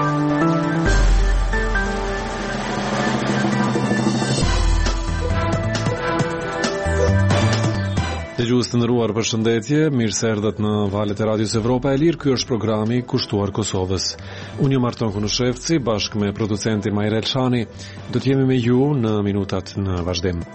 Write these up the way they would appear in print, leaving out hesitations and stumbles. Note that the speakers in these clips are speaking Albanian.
Dëgjues të nderuar, përshëndetje, mirë se erdhët në valët e Radios Evropa e Lirë. Ky është programi kushtuar Kosovës. Unë jam Arton Kunushevci, bashkë me producentin Majrel Shani. Do të jemi me ju në minutat në vazhdim.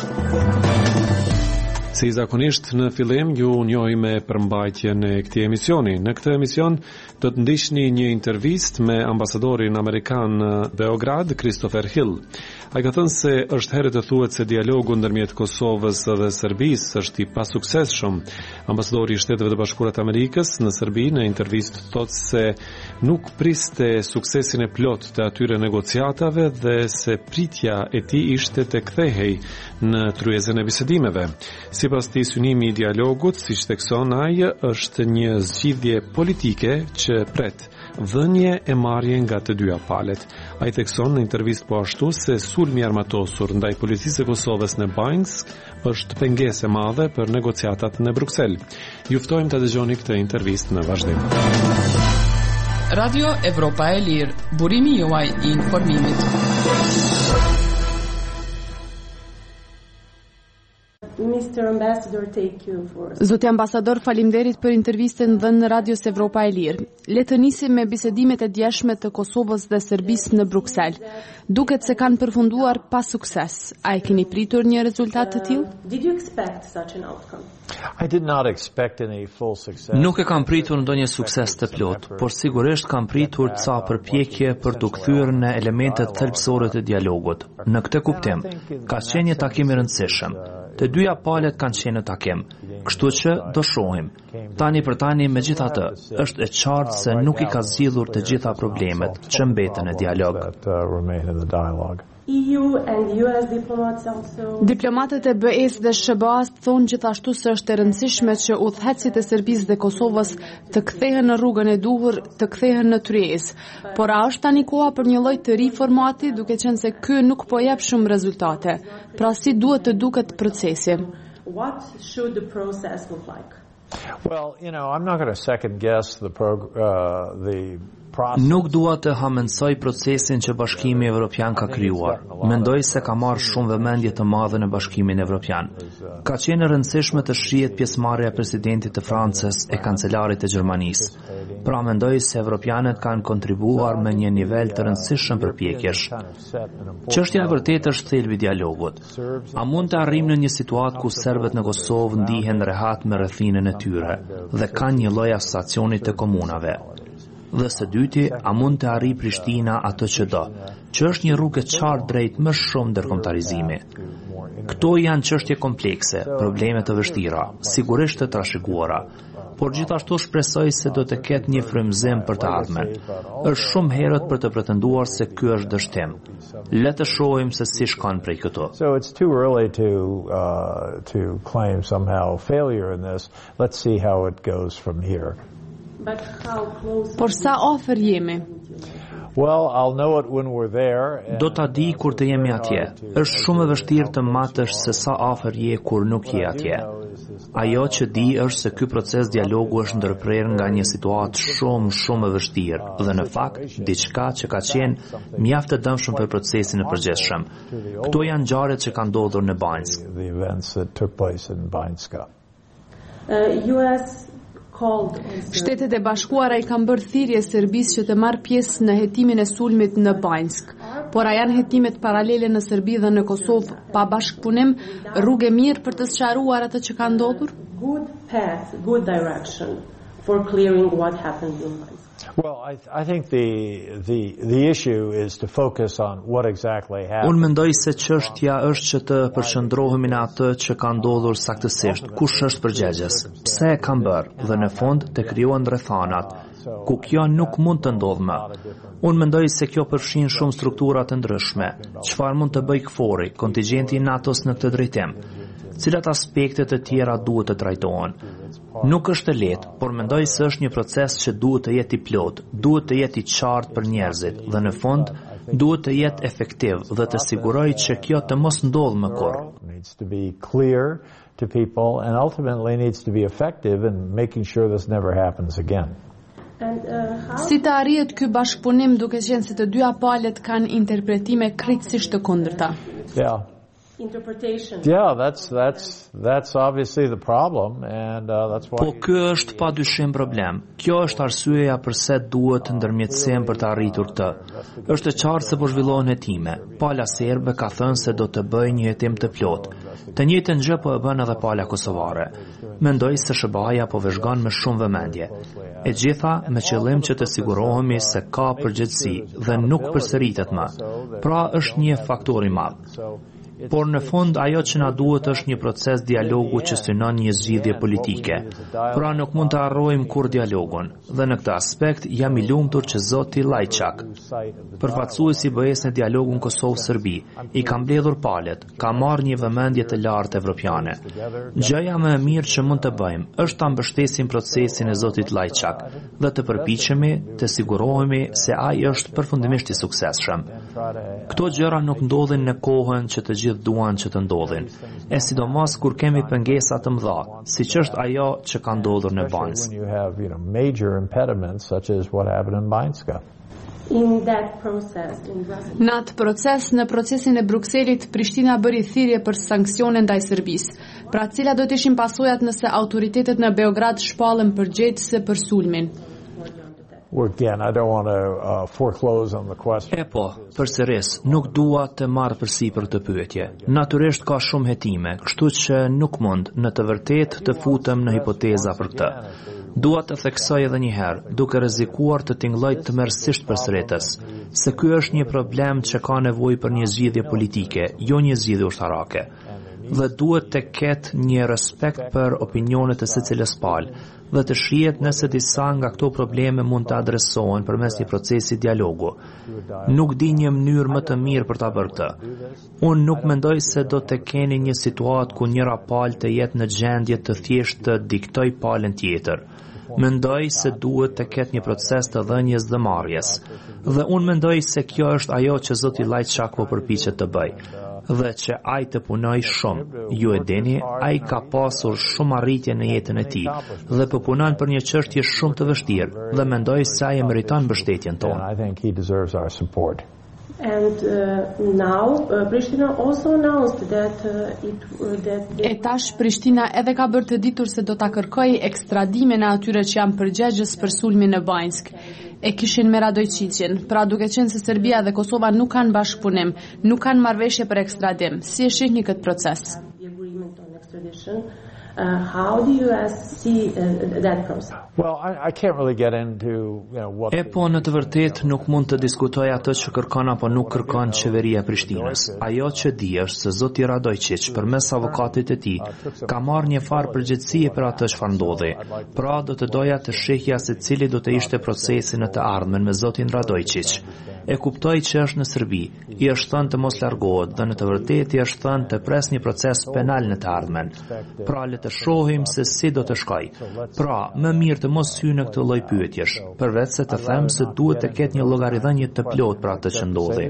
Si zakonisht në fillim ju njohim me përmbajtjen e këtij emisioni. Në këtë emision do të ndiqni një intervistë me ambasadorin amerikan në Beograd, Christopher Hill. Ai ka thënë se është herë të thuhet se dialogu ndërmjet Kosovës dhe Serbisë është i pasuksesshëm. Ambasadori i Shteteve të Bashkuara të Amerikës në Serbi në intervistë thotë se nuk priste suksesin e plot të atyre negociatave dhe se pritja e tij ishte të kthehej në tryezën e bisedimeve. Sipas tij, synimi i dialogut, siç thekson ai, është një zgjidhje politike që pret dhënie e marrje nga të dyja palët. Ai thekson në intervistë po ashtu se sulmi armatosur ndaj policisë së Kosovës në Banjsk është pengesë e madhe për negociatat në Bruksel. Ju ftojmë të dëgjoni këtë intervistë në vazhdim. Radio Evropa e Lirë, burimi juaj i informimit. Zoti ambasador, faleminderit për intervistën dhënë në Radios Evropa e Lirë. Le të nisim me bisedimet e djeshme të Kosovës dhe Serbisë në Bruksel. Duket se kanë përfunduar pa sukses. A e keni pritur një rezultat të tillë? Nuk e kam pritur ndonjë sukses të plot, por sigurisht kam pritur ca përpjekje për të kthyer në elementet thelbësore të dialogut. Në këtë kuptim, ka qenë një takim i rëndësishëm. Të dyja palët kanë qenë në takim, kështu që do shohim. Tani për tani, megjithatë, është e qartë se nuk i ka zgjidhur të gjitha problemet që mbeten në dialog. Diplomatët e BE-s dhe SBA-s thonë gjithashtu se është e rëndësishme që udhëhecit e Serbisë dhe Kosovës të kthehen në rrugën e duhur, të kthehen në tryezë. Por a është tani koha për një lloj të ri formati, duke qenë se ky nuk po jep shumë rezultate? Pra si duhet të duket procesi? What should the process look like? Well, I'm not going to second guess the Nuk dua të hamendësoj procesin që Bashkimi Evropian ka krijuar. Mendoj se ka marrë shumë vëmendje të madhe në Bashkimin Evropian. Ka qenë e rëndësishme të shihet pjesëmarrja e presidentit të Francës e kancelarit të Gjermanisë. Pra mendoj se evropianët kanë kontribuar me një nivel të rëndësishëm përpjekjesh. Çështja e vërtetë është thelbi i dialogut. A mund të arrijmë në një situatë ku serbët në Kosovë ndihen rehat me rrethinën e tyre dhe kanë një lloj asociacioni të komunave? Dhe së dyti, a mund të arrijë Prishtina atë që do, që është një rrugë e qartë drejt më shumë ndërkombëtarizimi. Këto janë çështje komplekse, probleme të vështira, sigurisht të trashëguara, por gjithashtu shpresoj se do të ketë një frymëzim për të ardhmen. Është shumë herët për të pretenduar se ky është dështim. Le të shohim se si shkon prej këtu. So it's too early to claim somehow failure in this. Let's see how it goes from here. Por sa ofër jemi? Well, I'll know it when we're there. Do ta di kur të jemi atje. Është shumë e vështirë të matësh se sa afër je kur nuk je atje. Ajo që di është se ky proces dialogu është ndërprerë nga një situatë shumë e vështirë dhe në fakt diçka që ka qenë mjaft e dëmshme për procesin e përgjithshëm. Këto janë ngjarjet që kanë ndodhur në Banjsk. The events that took place in Banjsk. Shtetet e Bashkuara i kanë bërë thirrje Serbisë që të marrë pjesë në hetimin e sulmit në Banjsk. Por a janë hetimet paralele në Serbi dhe në Kosovë pa bashkëpunim rrugë e mirë për të sqaruar atë që ka ndodhur? Good path, good direction for clearing what happened in Banjsk. Well, I think the issue is to focus on what exactly happened. Unë mendoj se çështja është që të përqendrohemi në atë që ka ndodhur saktësisht. Kush është përgjegjës? Pse e kanë bërë? Dhe në fond të krijuan rrethanat ku kjo nuk mund të ndodhë më. Unë mendoj se kjo përfshin shumë struktura të ndryshme. Çfarë mund të bëjë KFOR-i, kontingjenti i NATO-s në këtë drejtim? Cilat aspekte të tjera duhet të trajtohen? Nuk është e lehtë, por mendoj se është një proces që duhet të jetë i plot, duhet të jetë i qartë për njerëzit dhe në fund duhet të jetë efektiv dhe të sigurojë që kjo të mos ndodhë më kurrë. Needs to be clear to people and ultimately needs to be effective in making sure this never happens again. Si të arrihet ky bashkëpunim duke qenë se të dyja palët kanë interpretime krejtësisht të kundërta? Yeah, that's obviously the problem, and that's why. Po ky është padyshim problem. Kjo është arsyeja pse duhet të ndërmjetësojmë për të arritur këtë. Është e qartë se po zhvillohen hetime. Pala serbe ka thënë se do të bëjë një hetim të plotë. Të njëjtën gjë po e bën edhe pala kosovare. Mendoj se SBA-ja po vëzhgon me shumë vëmendje. E gjitha me qëllim që të sigurohemi se ka përgjegjësi dhe nuk përsëritet më. Pra është një faktor i madh. Por në fund ajo që na duhet është një proces dialogu që synon një zgjidhje politike. Pra nuk mund të harrojmë kur dialogun. Dhe në këtë aspekt jam i lumtur që zoti Lajçak, përfaqësuesi i BE-s në dialogun Kosovë-Serbi, i ka mbledhur palët, ka marrë një vëmendje të lartë evropiane. Gjëja më e mirë që mund të bëjmë është ta mbështesim procesin e zotit Lajçak dhe të përpiqemi të sigurohemi se ai është përfundimisht i suksesshëm. Këto gjëra nuk ndodhin në kohën që të gjithë duan që të ndodhin, e sidomos kur kemi pengesa të mëdha, siç është ajo që ka ndodhur në Banjsk. Në atë proces, në procesin e Brukselit, Prishtina bëri thirrje për sanksione ndaj Serbisë. Pra cilat do të ishin pasojat nëse autoritetet në Beograd shpallen përgjegjëse për sulmin? Again, I don't want to foreclose on the question. Po, përsëris, nuk dua të marr përsipër këtë pyetje. Natyrisht ka shumë hetime, kështu që nuk mund në të vërtetë të futem në hipoteza për këtë. Dua të theksoj edhe një herë, duke rrezikuar të tingëlloj tmerrsisht përsëritës, se ky është një problem që ka nevojë për një zgjidhje politike, jo një zgjidhje ushtarake. Dhe duhet të ketë një respekt për opinionet e secilës palë dhe të shihet nëse disa nga këto probleme mund të adresohen përmes një procesi dialogu. Nuk di një mënyrë më të mirë për ta bërë këtë. Unë nuk mendoj se do të keni një situatë ku njëra palë të jetë në gjendje të thjeshtë të diktoj palën tjetër. Mendoj se duhet të ketë një proces të dhënjes dhe marrjes. Dhe unë mendoj se kjo është ajo që zoti Lajçak po përpiqet të bëjë. Dhe që ai të punoj shumë. Ju e dini, ai ka pasur shumë arritje në jetën e tij dhe po punon për një çështje shumë të vështirë dhe mendoj se ai meriton mbështetjen tonë. And now Pristina also announced that E tash Prishtina edhe ka bërë të ditur se do ta kërkojë ekstradimin e atyre që janë përgjegjës për sulmin në Banjsk. E kishin me Radojčićin, pra duke qenë se Serbia dhe Kosova nuk kanë bashkëpunim, nuk kanë marrëveshje për ekstradim. Si e shihni këtë proces? How do you see that process? Well, I can't really get into, what. Po në të vërtetë nuk mund të diskutoj atë që kërkon apo nuk kërkon qeveria e Prishtinës. Ajo që di është se zoti Radojčić përmes avokatit të tij ka marrë një farë përgjegjësie për atë çfarë ndodhi. Pra do të doja të shihja se cili do të ishte procesi në të ardhmen me zotin Radojčić. E kuptoj që është në Serbi, i është thënë të mos largohet dhe në të vërtetë i është thënë të pres një proces penal në të ardhmen. Pra le të shohim se si do të shkoj. Pra, më mirë të mos hyj në këtë lloj pyetjesh, përveç se të them se duhet të ketë një llogaridhënie të plotë për atë që ndodhi.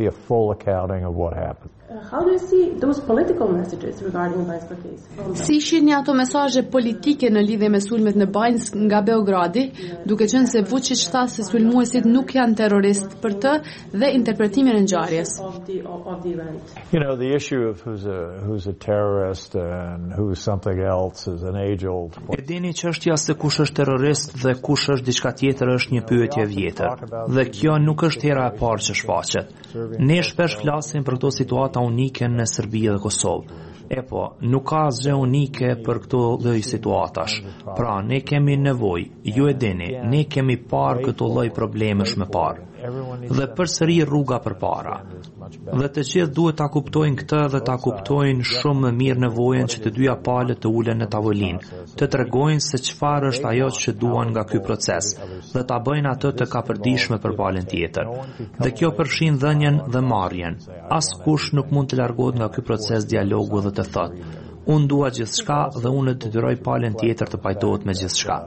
How do you see those political messages regarding the Banjska case? Si shihni ato mesazhe politike në lidhje me sulmet në Banjsk nga Beogradi, duke qenë se Vučić tha se sulmuesit nuk janë terroristë për të dhe interpretimin e ngjarjes. The issue of who's a terrorist and who's something else is an age-old. E dini çështja se kush është terrorist dhe kush është diçka tjetër është një pyetje e vjetër. Dhe kjo nuk është hera e parë që shfaqet. Ne shpesh flasim për këto situata unike në Serbi dhe Kosovë. Po, nuk ka asgjë unike për këto lloj situatash. Pra, ne kemi nevojë, ju e dini, ne kemi parë këto lloj problemesh më parë. Dhe përsëri rruga përpara. Dhe të gjithë duhet ta kuptojnë këtë dhe ta kuptojnë shumë më mirë nevojën që të dyja palët të ulen në tavolinë, të tregojnë se çfarë është ajo që duan nga ky proces dhe ta bëjnë atë të kapërdishme për palën tjetër. Dhe kjo përfshin dhënien dhe marrjen. Askush nuk mund të largohet nga ky proces dialogu dhe të thotë: unë dua gjithçka dhe unë detyroj palën tjetër të pajtohet me gjithçka.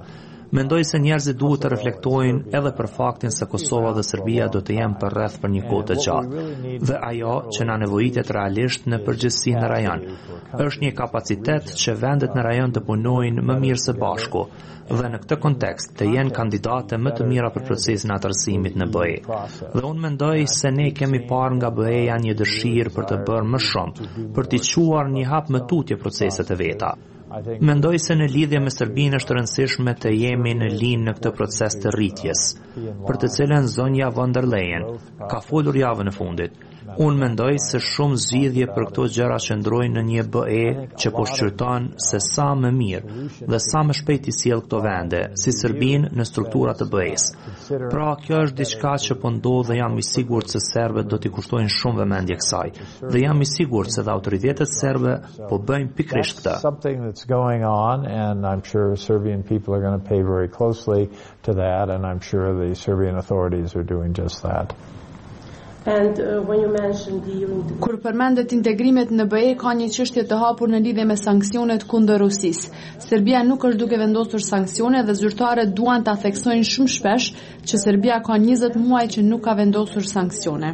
Mendoj se njerëzit duhet të reflektojnë edhe për faktin se Kosova dhe Serbia do të jenë për rreth për një kohë të gjatë. Dhe ajo që na nevojitet realisht në përgjithësi në rajon është një kapacitet që vendet në rajon të punojnë më mirë së bashku dhe në këtë kontekst të jenë kandidate më të mira për procesin e atërsimit në BE. Dhe unë mendoj se ne kemi parë nga BE-ja një dëshirë për të bërë më shumë, për t'i quar një hap më tutje proceset e veta. Mendoj se në lidhje me Serbinë është rëndësishme të jemi në linjë në këtë proces të rritjes, për të cilën zonja von der Leyen ka folur javën e fundit. Unë mendoj se shumë zgjidhje për këto gjëra qëndrojnë në një BE që po shqyrton se sa më mirë dhe sa më shpejt i sjell këto vende, si Serbinë në strukturat të BE-s. Pra, kjo është diçka që po ndodh dhe jam i sigurt se serbët do t'i kushtojnë shumë vëmendje kësaj. Dhe jam i sigurt se dhe autoritetet serbe po bëjnë pikërisht këtë. That's going on, and I'm sure Serbian people are going to pay very closely to that, and I'm sure the Serbian authorities are doing just that. And when you mentioned the EU... Kur përmendet integrimet në BE, ka një çështje të hapur në lidhje me sanksionet kundër Rusisë. Serbia nuk është duke vendosur sanksione dhe zyrtarët duan ta theksojnë shumë shpesh që Serbia ka 20 muaj që nuk ka vendosur sanksione.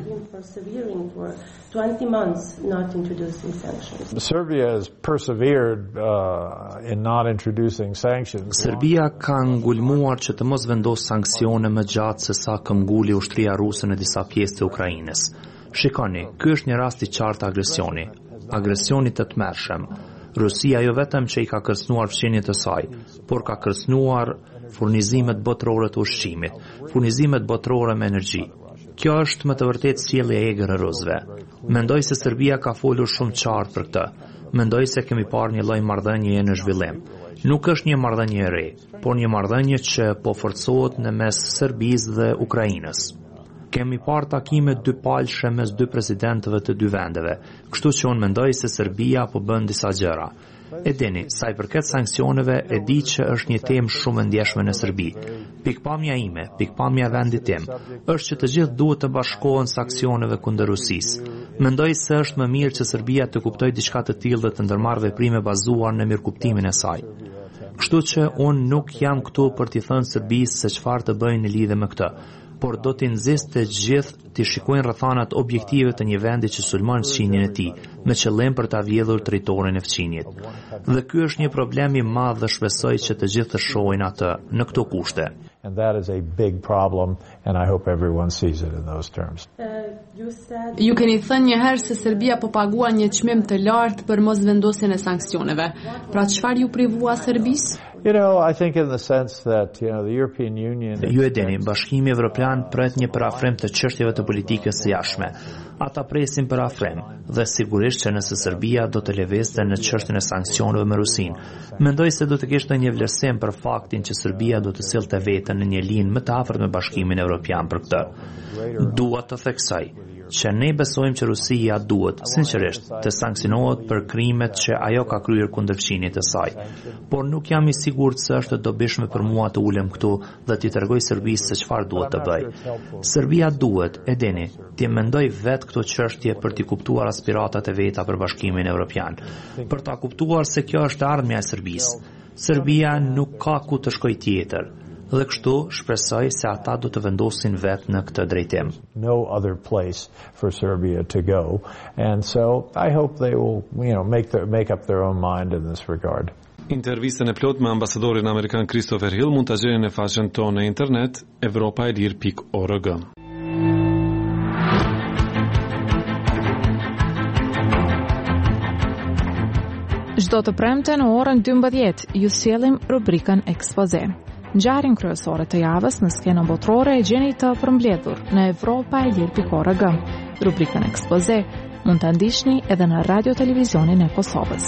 20 months not introducing sanctions. Serbia has persevered in not introducing sanctions. Serbia ka ngulmuar që të mos vendos sanksione më gjatë se sa këmbguli ushtria ruse në disa pjesë të Ukrainës. Shikoni, ky është një rast i qartë agresioni. Agresioni të tmerrshëm. Rusia jo vetëm që i ka kërcënuar fqinjet e saj, por ka kërcënuar furnizimet botërore të ushqimit, furnizimet botërore me energji. Kjo është më të vërtet sjellja e egër e rusëve. Mendoj se Serbia ka folur shumë qartë për këtë. Mendoj se kemi parë një lloj marrëdhënieje në zhvillim. Nuk është një marrëdhënie e re, por një marrëdhënie që po forcohet në mes Serbisë dhe Ukrainës. Kemi parë takime dypalshme mes dy presidentëve të dy vendeve, kështu që unë mendoj se Serbia po bën disa gjëra. E dini, sa i përket sanksioneve, e di që është një temë shumë e ndjeshme në Serbi. Pikpamja ime, pikpamja vendit tim, është që të gjithë duhet të bashkohen sanksioneve kundër Rusisë. Mendoj se është më mirë që Serbia të kuptojë diçka të tillë dhe të ndërmarrë veprime bazuar në mirëkuptimin e saj. Kështu që unë nuk jam këtu për t'i thënë Serbisë se çfarë të bëjnë në lidhje me këtë, por do t'i nxjisë të gjithë të shikojnë rrethanat objektive të një vendi që sulmon fqinjen e tij, me qëllim për ta vjedhur territorin e fqinjit. Dhe ky është një problem i madh dhe shpresoj që të gjithë të shohin atë në këto kushte. And that is a big problem, and I hope everyone sees it in those terms. Ju keni thënë një herë se Serbia po paguan një çmim të lartë për mosvendosjen e sanksioneve. Pra çfarë ju privua Serbisë? You know, I think in the sense that, the European Union... Ju e dini, Bashkimi Evropian pret një parafrim të çështjeve të politikës së jashtme. Ata presin parafrim dhe sigurisht që nëse Serbia do të lëvizte në çështjen e sanksioneve me Rusinë, mendoj se do të kishte një vlerësim për faktin që Serbia do të sillte veten në një linjë më të afërt me Bashkimin Evropian për këtë. Dua të theksoj që ne besojmë që Rusia duhet, sinqerisht, të sanksionohet për krimet që ajo ka kryer kundër fqinjit të saj. Por nuk jam i sigurt se është e dobishme për mua të ulem këtu dhe t'i tregoj Serbisë se çfarë duhet të bëj. Serbia duhet, e dini, t'i mendoj vetë këto çështje për t'i kuptuar aspiratat e veta për Bashkimin Evropian, për ta kuptuar se kjo është ardhmja e Serbisë. Serbia nuk ka ku të shkojë tjetër. Dhe kështu shpresoj se ata do të vendosin vetë në këtë drejtim. No other place for Serbia to go, and so I hope they will, make up their own mind in this regard. Intervistën e plot me ambasadorin amerikan Christopher Hill mund ta gjeni në faqen tonë në internet evropaelir.org. Çdo të premte në orën 12 ju sjellim rubrikën Ekspoze. Ngjarjen kryesore të javës në skenën botërore e gjeni të përmbledhur në evropaelir.org. Rubrikën Ekspoze mund ta ndiqni edhe në Radio Televizionin e Kosovës.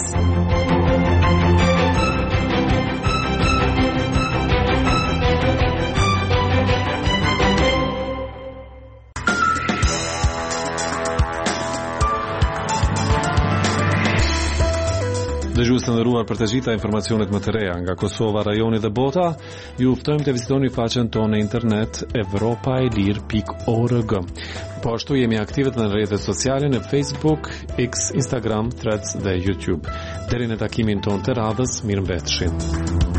Dëgjues të nderuar, për të gjitha informacionet më të reja nga Kosova, rajoni dhe bota, ju ftojmë të vizitoni faqen tonë në internet evropaelir.org. Po ashtu jemi aktive në rrjetet sociale në Facebook, X, Instagram, Threads dhe YouTube. Deri në takimin tonë të radhës, mirëmbëjtje.